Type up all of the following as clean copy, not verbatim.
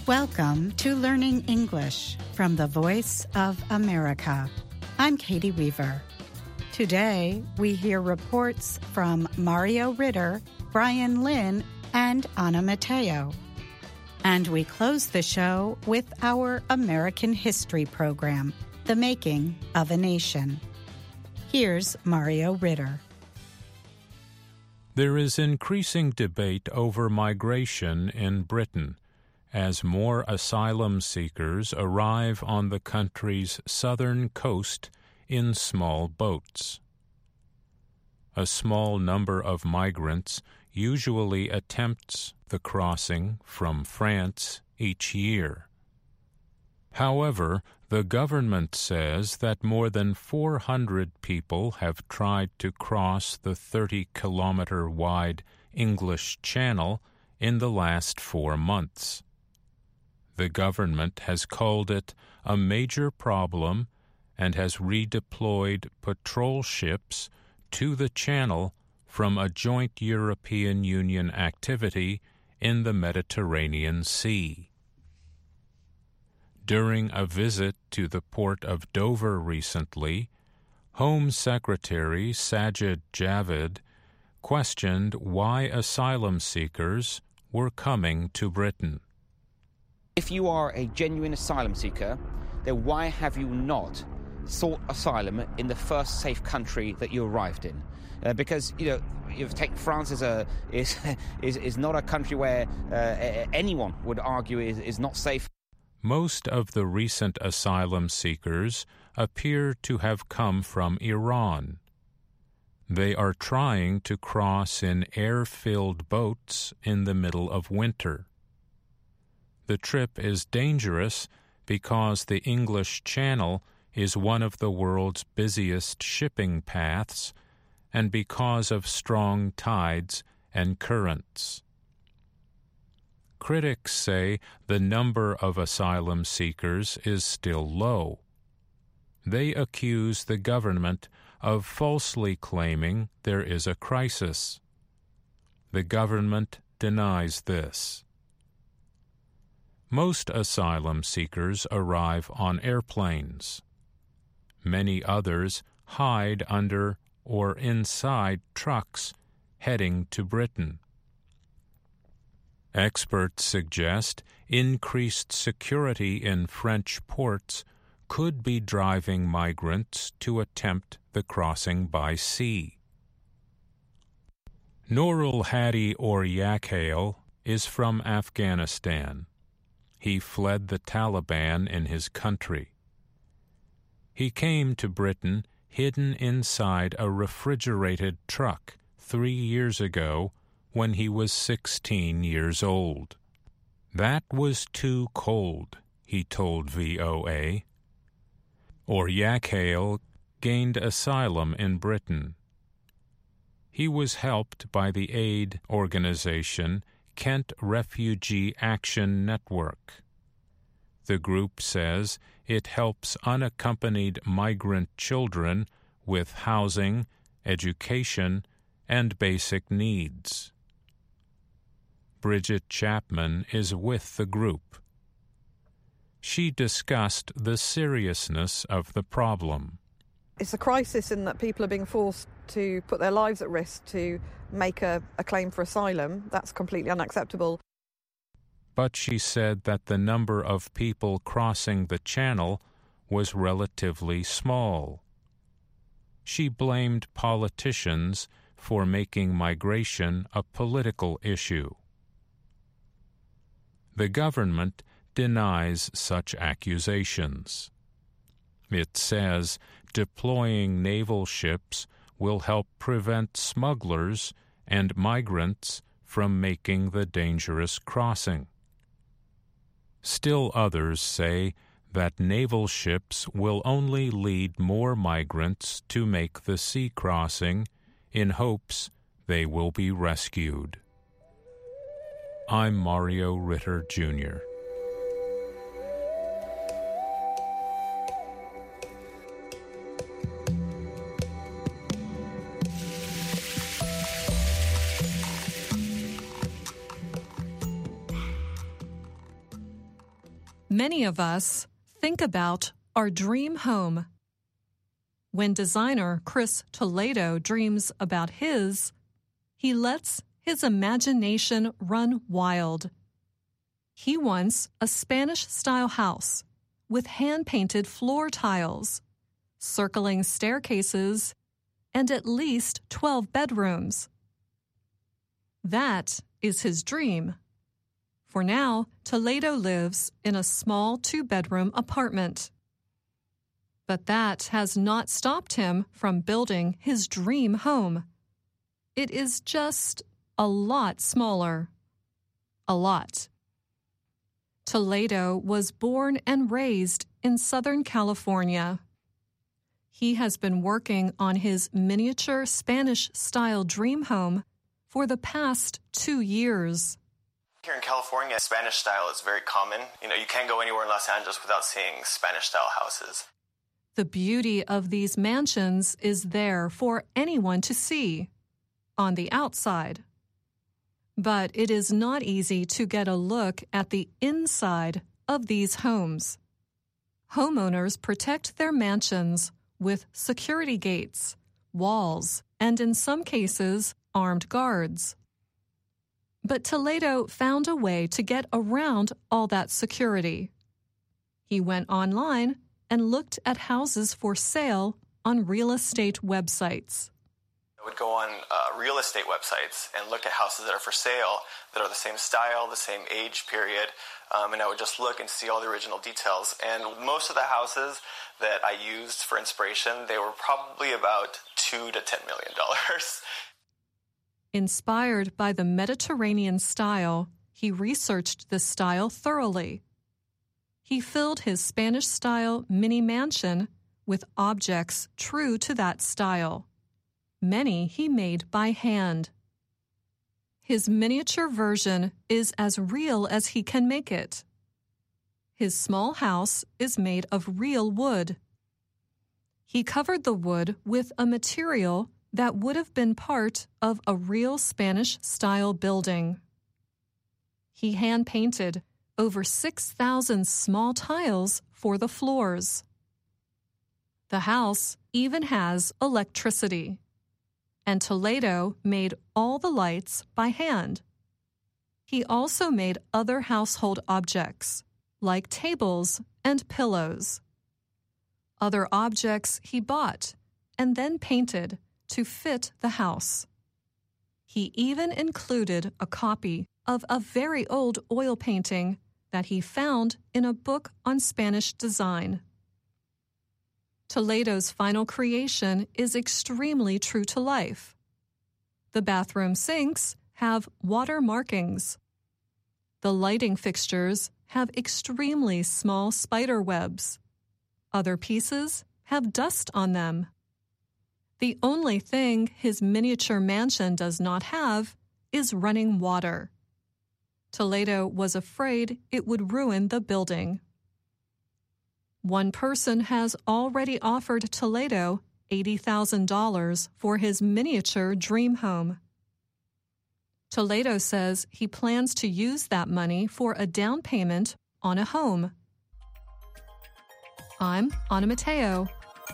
Welcome to Learning English from the Voice of America. I'm Katie Weaver. Today, we hear reports from Mario Ritter, Brian Lynn, and Anna Matteo. And we close the show with our American History program, The Making of a Nation. Here's Mario Ritter. There is increasing debate over migration in Britain as more asylum seekers arrive on the country's southern coast in small boats. A small number of migrants usually attempts the crossing from France each year. However, the government says that more than 400 people have tried to cross the 30-kilometer-wide English Channel in the last 4 months. The government has called it a major problem and has redeployed patrol ships to the Channel from a joint European Union activity in the Mediterranean Sea. During a visit to the port of Dover recently, Home Secretary Sajid Javid questioned why asylum seekers were coming to Britain. If you are a genuine asylum seeker, then why have you not sought asylum in the first safe country that you arrived in? Because you take France is not a country where anyone would argue is not safe. Most of the recent asylum seekers appear to have come from Iran. They are trying to cross in air-filled boats in the middle of winter. The trip is dangerous because the English Channel is one of the world's busiest shipping paths and because of strong tides and currents. Critics say the number of asylum seekers is still low. They accuse the government of falsely claiming there is a crisis. The government denies this. Most asylum seekers arrive on airplanes. Many others hide under or inside trucks heading to Britain. Experts suggest increased security in French ports could be driving migrants to attempt the crossing by sea. Nurul Hadi or Yakhail is from Afghanistan. He fled the Taliban in his country. He came to Britain hidden inside a refrigerated truck 3 years ago when he was 16 years old. That was too cold, he told VOA. Yakhail gained asylum in Britain. He was helped by the aid organization Kent Refugee Action Network. The group says it helps unaccompanied migrant children with housing, education, and basic needs. Bridget Chapman is with the group. She discussed the seriousness of the problem. It's a crisis in that people are being forced to put their lives at risk to make a claim for asylum. That's completely unacceptable. But she said that the number of people crossing the Channel was relatively small. She blamed politicians for making migration a political issue. The government denies such accusations. It says deploying naval ships will help prevent smugglers and migrants from making the dangerous crossing. Still others say that naval ships will only lead more migrants to make the sea crossing in hopes they will be rescued. I'm Mario Ritter, Jr. Many of us think about our dream home. When designer Chris Toledo dreams about his, he lets his imagination run wild. He wants a Spanish-style house with hand-painted floor tiles, circling staircases, and at least 12 bedrooms. That is his dream. For now, Toledo lives in a small 2-bedroom apartment. But that has not stopped him from building his dream home. It is just a lot smaller. A lot. Toledo was born and raised in Southern California. He has been working on his miniature Spanish-style dream home for the past 2 years. Here in California, Spanish style is very common. You can't go anywhere in Los Angeles without seeing Spanish-style houses. The beauty of these mansions is there for anyone to see, on the outside. But it is not easy to get a look at the inside of these homes. Homeowners protect their mansions with security gates, walls, and in some cases, armed guards. But Toledo found a way to get around all that security. He went online and looked at houses for sale on real estate websites. I would go on real estate websites and look at houses that are for sale, that are the same style, the same age period, and I would just look and see all the original details. And most of the houses that I used for inspiration, they were probably about $2 to $10 million. Inspired by the Mediterranean style, he researched this style thoroughly. He filled his Spanish-style mini mansion with objects true to that style. Many he made by hand. His miniature version is as real as he can make it. His small house is made of real wood. He covered the wood with a material that would have been part of a real Spanish-style building. He hand-painted over 6,000 small tiles for the floors. The house even has electricity, and Toledo made all the lights by hand. He also made other household objects, like tables and pillows. Other objects he bought and then painted to fit the house. He even included a copy of a very old oil painting that he found in a book on Spanish design. Toledo's final creation is extremely true to life. The bathroom sinks have water markings. The lighting fixtures have extremely small spider webs. Other pieces have dust on them. The only thing his miniature mansion does not have is running water. Toledo was afraid it would ruin the building. One person has already offered Toledo $80,000 for his miniature dream home. Toledo says he plans to use that money for a down payment on a home. I'm Anna Mateo.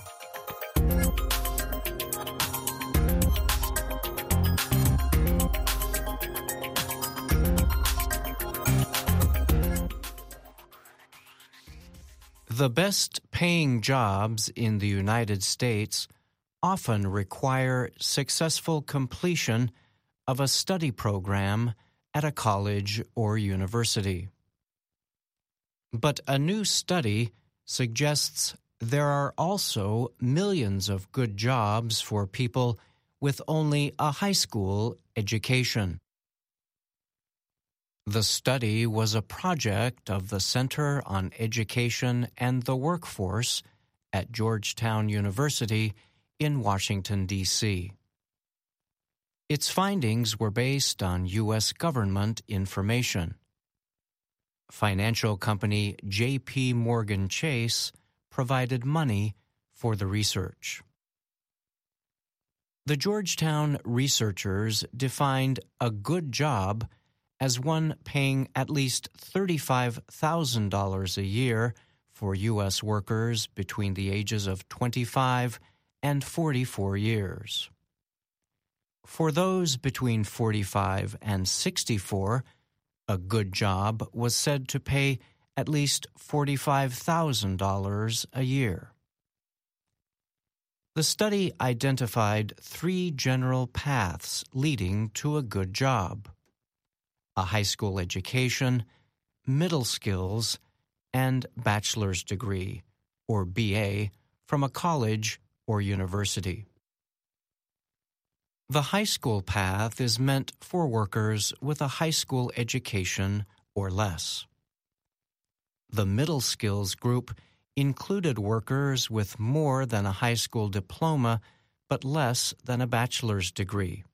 The best-paying jobs in the United States often require successful completion of a study program at a college or university. But a new study suggests there are also millions of good jobs for people with only a high school education. The study was a project of the Center on Education and the Workforce at Georgetown University in Washington, D.C. Its findings were based on U.S. government information. Financial company J.P. Morgan Chase provided money for the research. The Georgetown researchers defined a good job as one paying at least $35,000 a year for U.S. workers between the ages of 25 and 44 years. For those between 45 and 64, a good job was said to pay at least $45,000 a year. The study identified 3 general paths leading to a good job: a high school education, middle skills, and bachelor's degree, or BA, from a college or university. The high school path is meant for workers with a high school education or less. The middle skills group included workers with more than a high school diploma but less than a bachelor's degree.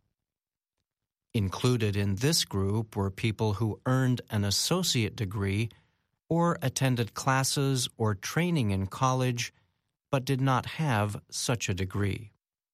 Included in this group were people who earned an associate degree or attended classes or training in college but did not have such a degree.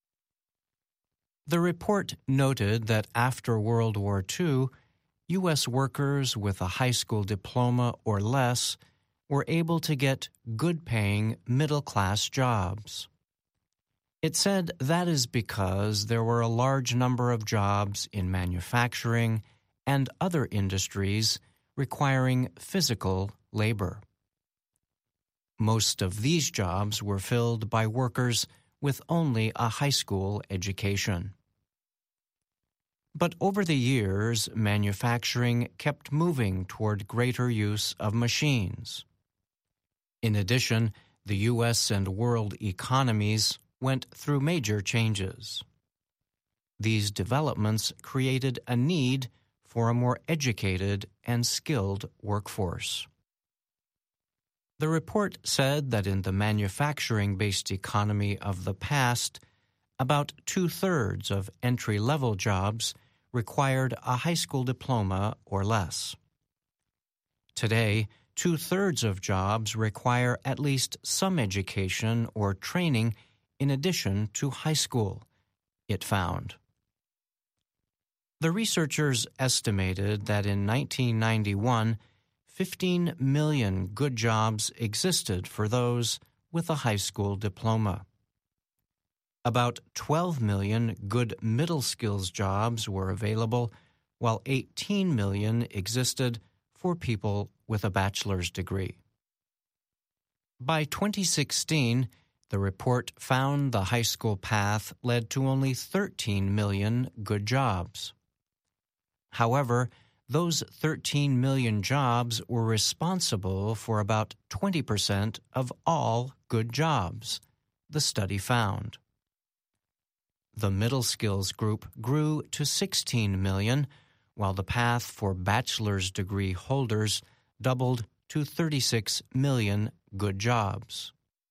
The report noted that after World War II, U.S. workers with a high school diploma or less were able to get good-paying middle-class jobs. It said that is because there were a large number of jobs in manufacturing and other industries requiring physical labor. Most of these jobs were filled by workers with only a high school education. But over the years, manufacturing kept moving toward greater use of machines. In addition, the U.S. and world economies went through major changes. These developments created a need for a more educated and skilled workforce. The report said that in the manufacturing-based economy of the past, about 2/3 of entry-level jobs required a high school diploma or less. Today, 2/3 of jobs require at least some education or training in addition to high school, it found. The researchers estimated that in 1991, 15 million good jobs existed for those with a high school diploma. About 12 million good middle skills jobs were available, while 18 million existed for people with a bachelor's degree. By 2016, the report found the high school path led to only 13 million good jobs. However, those 13 million jobs were responsible for about 20% of all good jobs, the study found. The middle skills group grew to 16 million, while the path for bachelor's degree holders doubled to 36 million good jobs.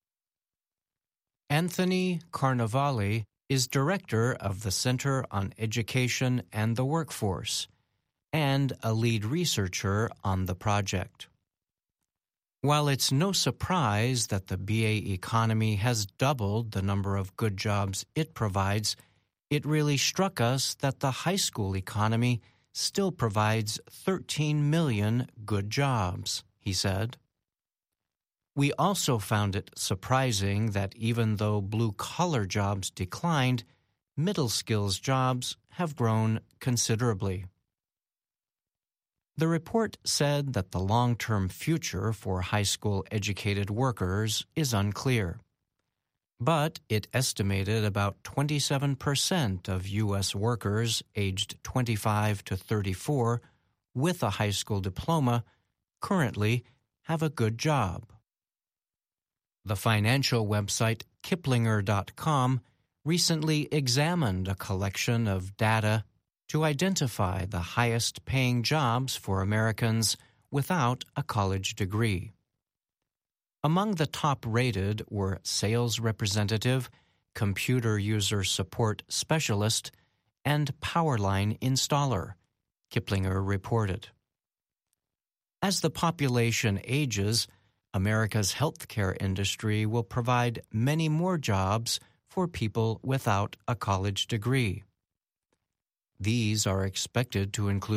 Anthony Carnevale is director of the Center on Education and the Workforce and a lead researcher on the project. While it's no surprise that the BA economy has doubled the number of good jobs it provides, it really struck us that the high school economy still provides 13 million good jobs, he said. We also found it surprising that even though blue-collar jobs declined, middle skills jobs have grown considerably. The report said that the long-term future for high school-educated workers is unclear. But it estimated about 27% of U.S. workers aged 25 to 34 with a high school diploma currently have a good job. The financial website Kiplinger.com recently examined a collection of data to identify the highest-paying jobs for Americans without a college degree. Among the top-rated were sales representative, computer user support specialist, and powerline installer, Kiplinger reported. As the population ages, America's healthcare industry will provide many more jobs for people without a college degree. These are expected to include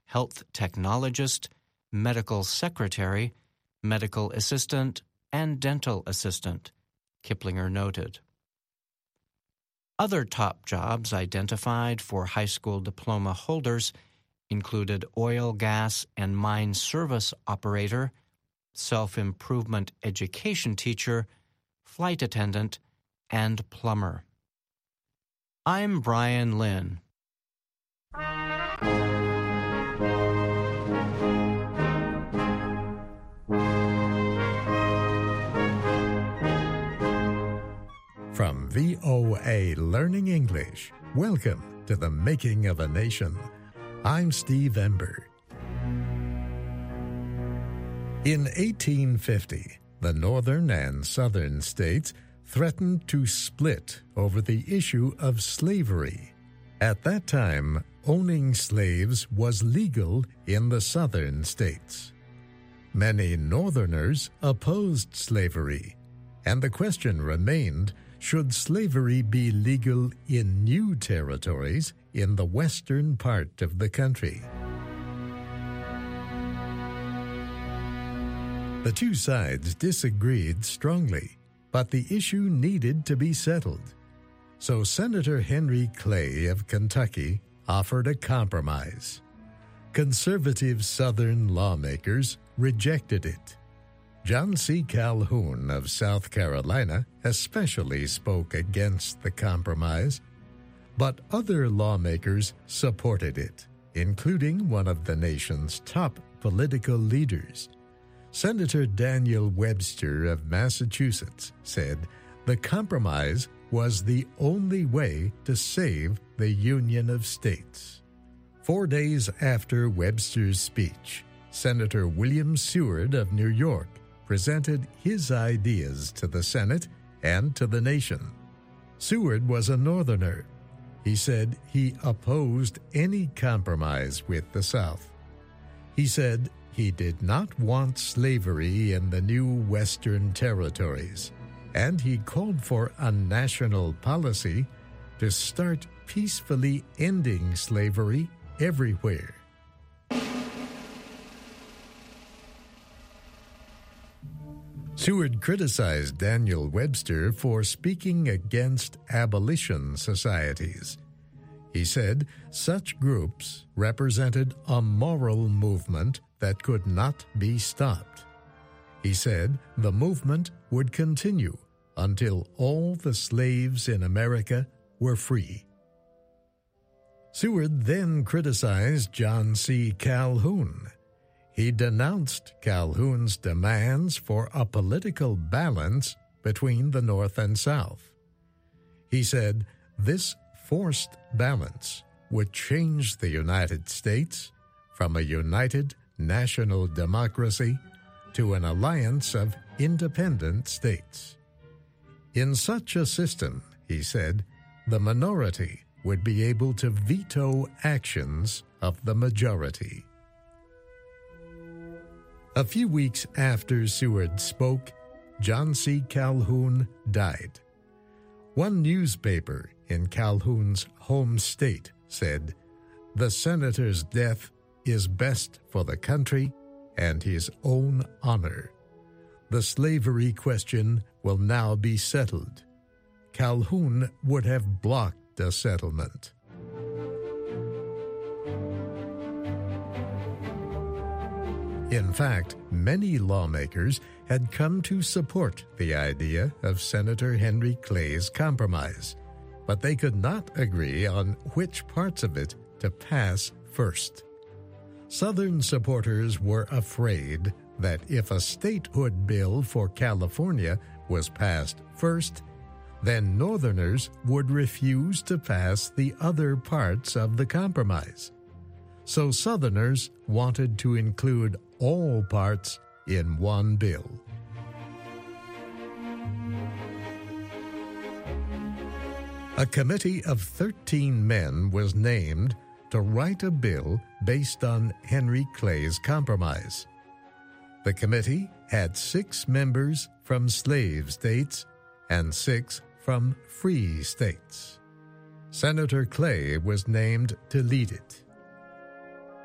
health technologist, medical secretary, medical assistant, and dental assistant, Kiplinger noted. Other top jobs identified for high school diploma holders included oil, gas, and mine service operator, self-improvement education teacher, flight attendant, and plumber. I'm Brian Lynn. From VOA Learning English, welcome to The Making of a Nation. I'm Steve Ember. In 1850, the northern and southern states threatened to split over the issue of slavery. At that time, owning slaves was legal in the southern states. Many northerners opposed slavery, and the question remained, should slavery be legal in new territories in the western part of the country? The two sides disagreed strongly, but the issue needed to be settled. So Senator Henry Clay of Kentucky offered a compromise. Conservative Southern lawmakers rejected it. John C. Calhoun of South Carolina especially spoke against the compromise, but other lawmakers supported it, including one of the nation's top political leaders. Senator Daniel Webster of Massachusetts said the compromise was the only way to save the Union of States. 4 days after Webster's speech, Senator William Seward of New York presented his ideas to the Senate and to the nation. Seward was a Northerner. He said he opposed any compromise with the South. He said he did not want slavery in the new Western territories, and he called for a national policy to start peacefully ending slavery everywhere. Seward criticized Daniel Webster for speaking against abolition societies. He said such groups represented a moral movement that could not be stopped. He said the movement would continue until all the slaves in America were free. Seward then criticized John C. Calhoun. He denounced Calhoun's demands for a political balance between the North and South. He said this forced balance would change the United States from a united national democracy to an alliance of independent states. In such a system, he said, the minority would be able to veto actions of the majority. A few weeks after Seward spoke, John C. Calhoun died. One newspaper in Calhoun's home state said, "The senator's death is best for the country and his own honor. The slavery question will now be settled." Calhoun would have blocked a settlement. In fact, many lawmakers had come to support the idea of Senator Henry Clay's compromise, but they could not agree on which parts of it to pass first. Southern supporters were afraid that if a statehood bill for California was passed first, then Northerners would refuse to pass the other parts of the compromise. So Southerners wanted to include all parts in one bill. A committee of 13 men was named to write a bill based on Henry Clay's compromise. The committee had 6 members from slave states and 6 from free states. Senator Clay was named to lead it.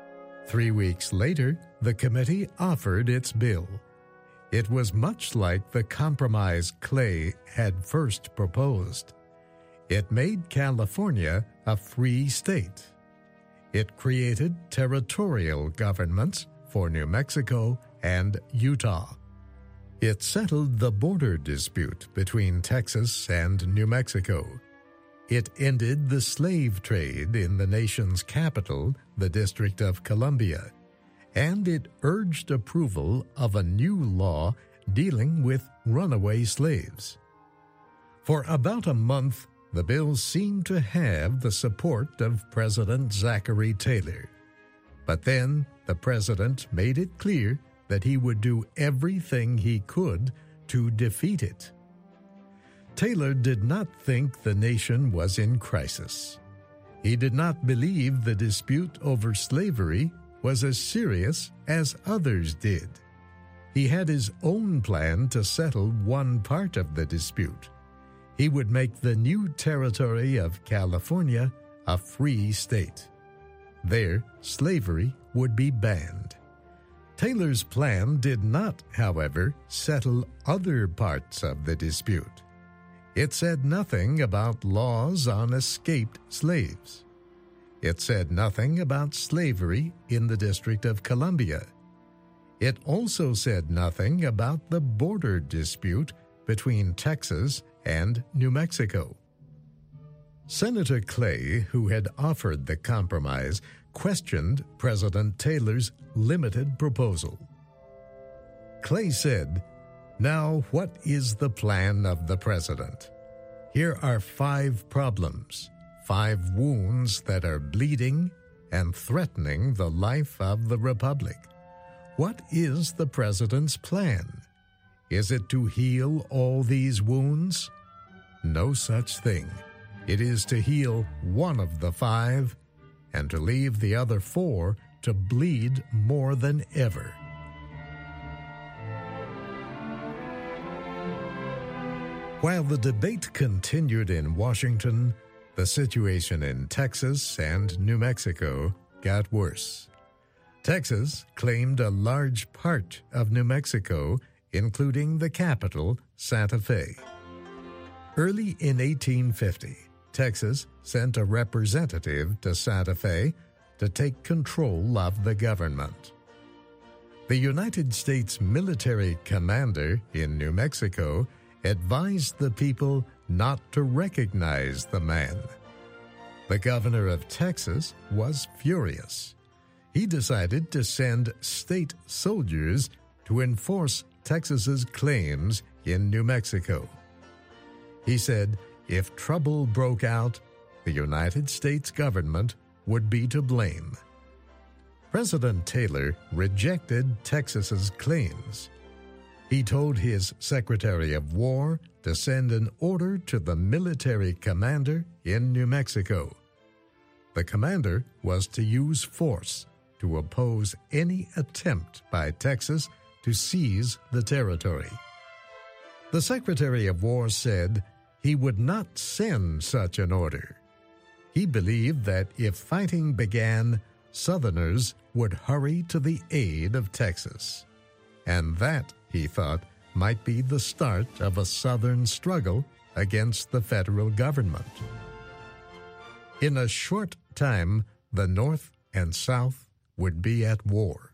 3 weeks later, the committee offered its bill. It was much like the compromise Clay had first proposed. It made California a free state. It created territorial governments for New Mexico and Utah. It settled the border dispute between Texas and New Mexico. It ended the slave trade in the nation's capital, the District of Columbia, and it urged approval of a new law dealing with runaway slaves. For about a month, the bill seemed to have the support of President Zachary Taylor. But then the president made it clear that he would do everything he could to defeat it. Taylor did not think the nation was in crisis. He did not believe the dispute over slavery was as serious as others did. He had his own plan to settle one part of the dispute. He would make the new territory of California a free state. There, slavery would be banned. Taylor's plan did not, however, settle other parts of the dispute. It said nothing about laws on escaped slaves. It said nothing about slavery in the District of Columbia. It also said nothing about the border dispute between Texas and New Mexico. Senator Clay, who had offered the compromise, questioned President Taylor's limited proposal. Clay said, "Now, what is the plan of the president? Here are 5 problems, 5 wounds that are bleeding and threatening the life of the republic. What is the president's plan? Is it to heal all these wounds? No such thing. It is to heal one of the 5 and to leave the other 4 to bleed more than ever." While the debate continued in Washington, the situation in Texas and New Mexico got worse. Texas claimed a large part of New Mexico, including the capital, Santa Fe. Early in 1850, Texas sent a representative to Santa Fe to take control of the government. The United States military commander in New Mexico advised the people not to recognize the man. The governor of Texas was furious. He decided to send state soldiers to enforce Texas's claims in New Mexico. He said if trouble broke out, the United States government would be to blame. President Taylor rejected Texas's claims. He told his Secretary of War to send an order to the military commander in New Mexico. The commander was to use force to oppose any attempt by Texas to seize the territory. The Secretary of War said he would not send such an order. He believed that if fighting began, Southerners would hurry to the aid of Texas. And that, he thought, might be the start of a Southern struggle against the federal government. In a short time, the North and South would be at war.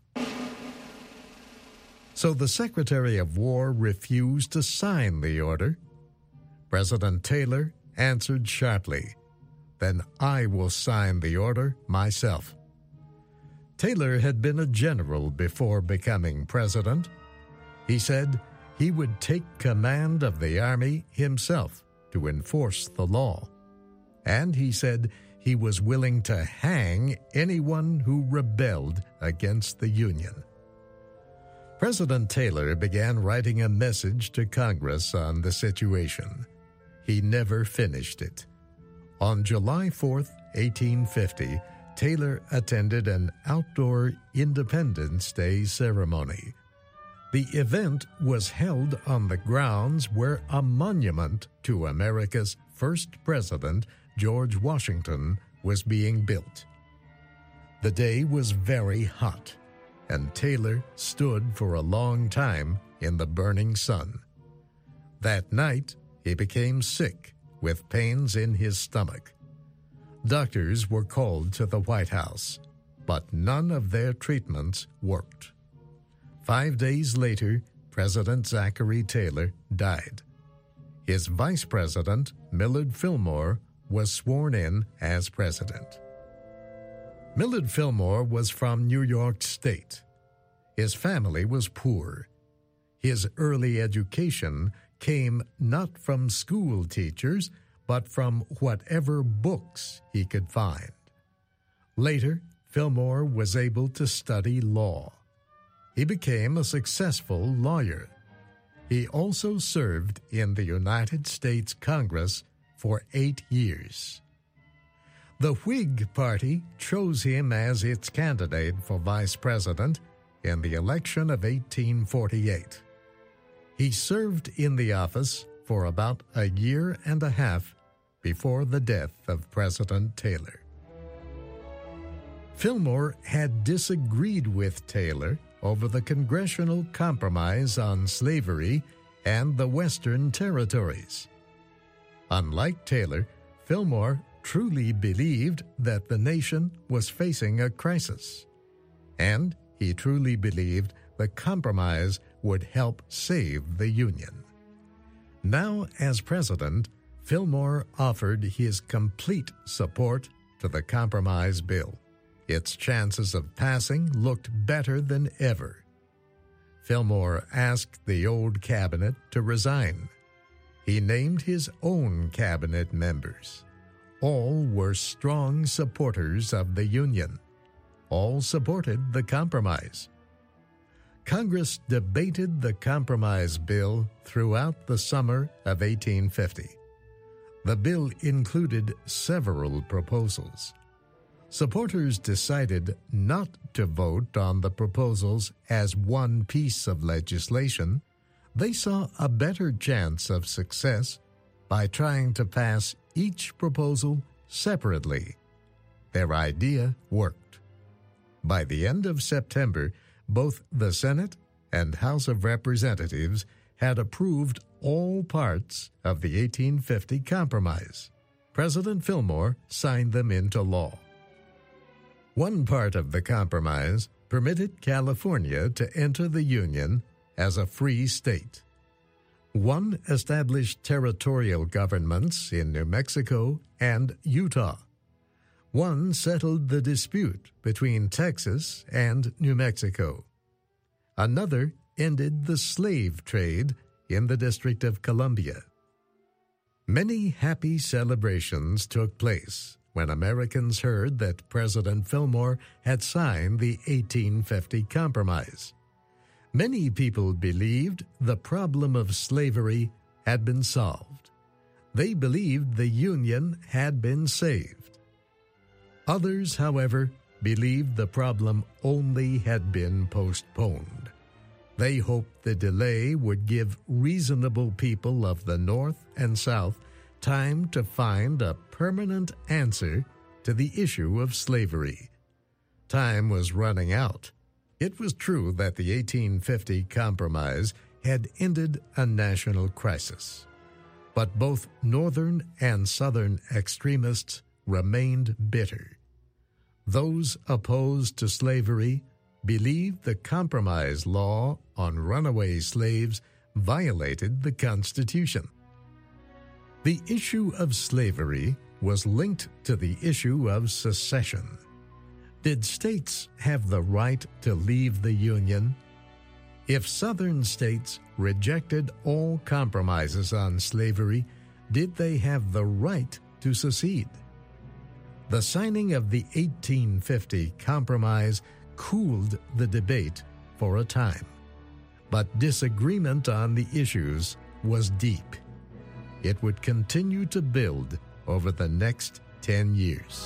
So the Secretary of War refused to sign the order. President Taylor answered sharply, "Then I will sign the order myself." Taylor had been a general before becoming president. He said he would take command of the army himself to enforce the law. And he said he was willing to hang anyone who rebelled against the Union. President Taylor began writing a message to Congress on the situation. He never finished it. On July 4, 1850, Taylor attended an outdoor Independence Day ceremony. The event was held on the grounds where a monument to America's first president, George Washington, was being built. The day was very hot, and Taylor stood for a long time in the burning sun. That night, he became sick with pains in his stomach. Doctors were called to the White House, but none of their treatments worked. 5 days later, President Zachary Taylor died. His vice president, Millard Fillmore, was sworn in as president. Millard Fillmore was from New York State. His family was poor. His early education came not from school teachers, but from whatever books he could find. Later, Fillmore was able to study law. He became a successful lawyer. He also served in the United States Congress for 8 years. The Whig Party chose him as its candidate for vice president in the election of 1848. He served in the office for about a year and a half before the death of President Taylor. Fillmore had disagreed with Taylor over the Congressional Compromise on Slavery and the Western Territories. Unlike Taylor, Fillmore truly believed that the nation was facing a crisis, and he truly believed the compromise would help save the Union. Now, as president, Fillmore offered his complete support to the compromise bill. Its chances of passing looked better than ever. Fillmore asked the old cabinet to resign. He named his own cabinet members. All were strong supporters of the Union. All supported the compromise. Congress debated the compromise bill throughout the summer of 1850. The bill included several proposals. Supporters decided not to vote on the proposals as one piece of legislation. They saw a better chance of success by trying to pass each proposal separately. Their idea worked. By the end of September, both the Senate and House of Representatives had approved all parts of the 1850 Compromise. President Fillmore signed them into law. One part of the compromise permitted California to enter the Union as a free state. One established territorial governments in New Mexico and Utah. One settled the dispute between Texas and New Mexico. Another ended the slave trade in the District of Columbia. Many happy celebrations took place when Americans heard that President Fillmore had signed the 1850 Compromise. Many people believed the problem of slavery had been solved. They believed the Union had been saved. Others, however, believed the problem only had been postponed. They hoped the delay would give reasonable people of the North and South time to find a permanent answer to the issue of slavery. Time was running out. It was true that the 1850 Compromise had ended a national crisis, but both Northern and Southern extremists remained bitter. Those opposed to slavery believed the Compromise law on runaway slaves violated the Constitution. The issue of slavery was linked to the issue of secession. Did states have the right to leave the Union? If Southern states rejected all compromises on slavery, did they have the right to secede? The signing of the 1850 Compromise cooled the debate for a time, but disagreement on the issues was deep. It would continue to build over the next 10 years.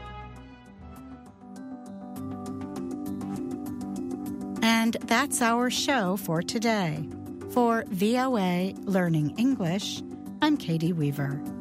And that's our show for today. For VOA Learning English, I'm Katie Weaver.